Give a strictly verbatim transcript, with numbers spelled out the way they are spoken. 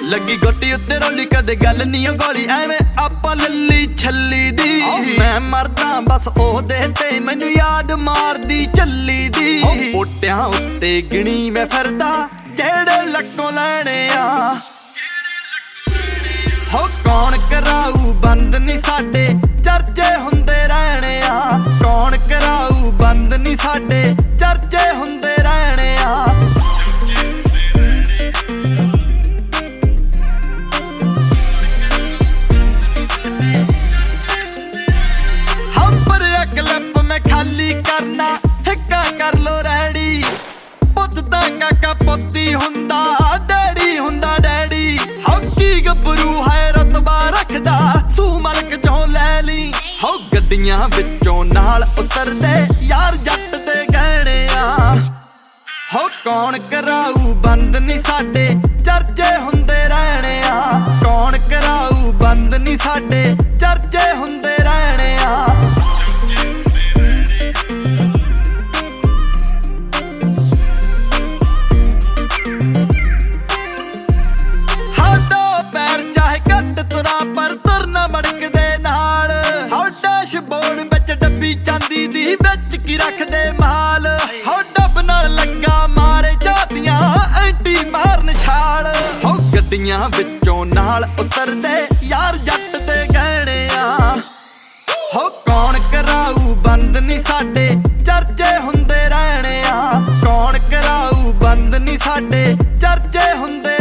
ਲੱਗੀ ਗੋਟੀ ਉੱਤੇ ਰੋਲੀ ਕਦੇ ਗੱਲ ਨੀ ਓ ਗੋਲੀ ਐਵੇਂ ਆਪਾਂ ਲੱਲੀ ਛੱਲੀ ਦੀ ਮੈਂ ਮਰਦਾ ਬਸ ਉਹਦੇ ਤੇ ਮੈਨੂੰ ਯਾਦ ਮਾਰਦੀ ਚੱਲੀ ਦੀ ਪੋਟਿਆਂ ਉੱਤੇ ਗਿਣੀ ਮੈਂ ਫਿਰਦਾ ਜਿਹੜੇ ਲੱਕੋਂ ਲੈਣੇ ਆ ਹੋ ਕੌਣ ਕਰਾਊ ਬੰਦ ਨੀ ਸਾਡੇ ਚਰਚੇ ਹੁੰਦੇ ਰਹਿਣੇ ਆ ਕੌਣ ਕਰਾਊ ਬੰਦ ਨੀ ਸਾਡੇ ਚਰਚੇ ਹੁੰਦੇ ਰਹਿਣੇ ਆ ਕਲਿੱਪ ਮੈਂ ਖਾਲੀ ਕਰਨਾ ਹਿੱਕਾ ਕਰ ਲੋ ਰੈਡੀ ਪੁੱਤ ਦਾ ਕਾਕਾ ਪੋਤੀ ਹੁੰਦਾ ਡੈਡੀ ਹੁੰਦਾ ਡੈਡੀ ਹੌਕੀ ਗੱਭਰੂ ਹੈ ਰਤਬਾ ਰੱਖਦਾ ਸੂ ਮਲਕ ਚੋਂ ਲੈ ਲਈ ਹੋ ਗੱਡੀਆਂ ਵਿੱਚੋਂ ਨਾਲ ਉਤਰਦੇ ਯਾਰ ਜੱਟ ਦੇ ਗਹਿਣੇ ਆ ਹੋ ਕੌਣ ਕਰਾਊ ਬੰਦ ਨੀ ਸਾਡੇ ਚਰਚੇ ਹੁੰਦੇ ਰਹਿਣੇ ਆ ਕੌਣ ਕਰਾਊ ਬੰਦ ਨੀ ਸਾਡੇ ਚਰਚੇ ਹੁੰਦੇ ਰਹਿਣੇ ਆ ਪਰ ਤੁਰਨਾ ਮੜਕਦੇ ਨਾਲ ਹੋ ਡੈਸ਼ਬੋਰਡ ਵਿੱਚ ਡੱਬੀ ਚਾਂਦੀ ਦੀ ਵਿੱਚ ਕੀ ਰੱਖਦੇ ਮਾਲ ਹੋ ਡੱਬ ਨਾਲ ਲੱਗਾ ਮਾਰੇ ਝਾਤੀਆਂ ਐਂਟੀ ਮਾਰਨ ਛਾਲ ਹੋ ਗੱਡੀਆਂ ਵਿੱਚੋਂ ਨਾਲ ਉਤਰਦੇ ਯਾਰ ਜੱਟ ਦੇ ਗਹਿਣੇ ਆ ਹੋ ਕੌਣ ਕਰਾਊ ਬੰਦ ਨੀ ਸਾਡੇ ਚਰਚੇ ਹੁੰਦੇ ਰਹਿਣੇ ਆ ਕੌਣ ਕਰਾਊ ਬੰਦ ਨੀ ਸਾਡੇ ਚਰਚੇ ਹੁੰਦੇ